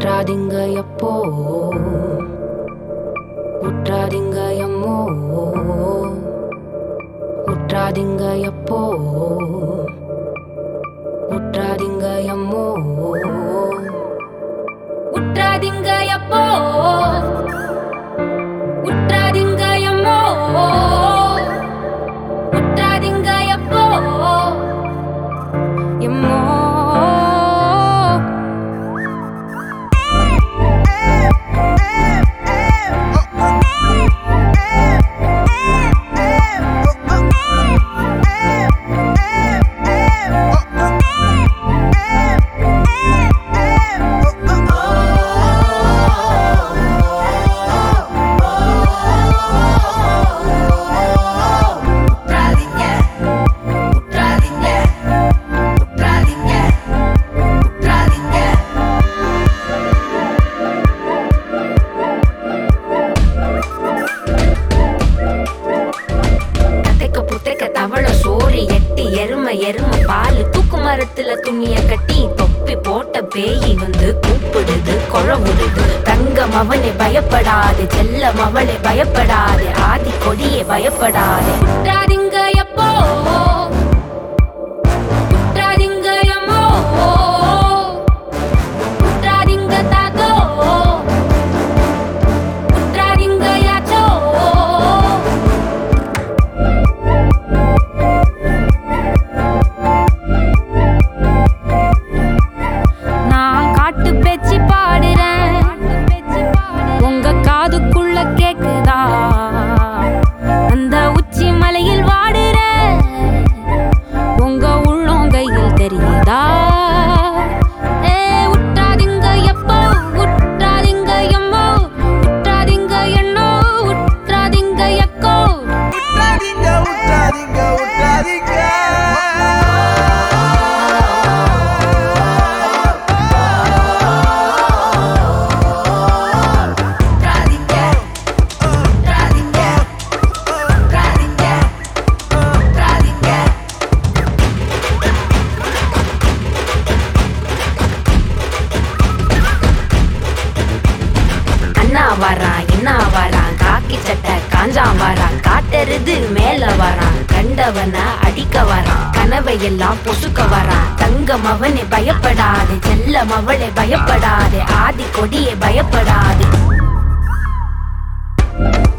உற்றாதீங்க எப்போ உற்றாதீங்க எம்மோ உற்றாதீங்க எப்போ உற்றாதீங்க எம்மோ உற்றாதீங்க எப்போ உற்றாதீங்க எம்மோ உற்றாதீங்க எப்போ எம்மோ எருமை பாலு தூக்கு மரத்துல துணிய கட்டி தொப்பி போட்ட பேயி வந்து கூப்பிடுது கொழவுடுது தங்கம் அவனை பயப்படாது செல்லம் அவளை பயப்படாது ஆதி கொடியே பயப்படாது உற்றாதீங்க எப்போ உற்றாதீங்க எம்மோ உற்றாதீங்க தாத்தோ உற்றாதீங்க யாச்சோ கேக்குதா அந்த உச்சி மலையில் வாடுற உங்க உள்ளங்கையில் தெரியுதா உற்றாதீங்க எப்போ உற்றாதீங்க எம்மோ உற்றாதீங்க எண்ணோ உற்றாதீங்க எக்கோ உற்றாதீங்க உற்றாதீங்க உற்றாதீங்க வரான் என்ன வரான் காக்கி சட்டை காஞ்சா வரான் காட்டெருது மேல வரான் கண்டவன அடிக்க வரான் கனவையெல்லாம் பொசுக்க வரான் தங்கம் அவனை பயப்படாது செல்லம் அவளை பயப்படாது ஆதி கொடியே பயப்படாது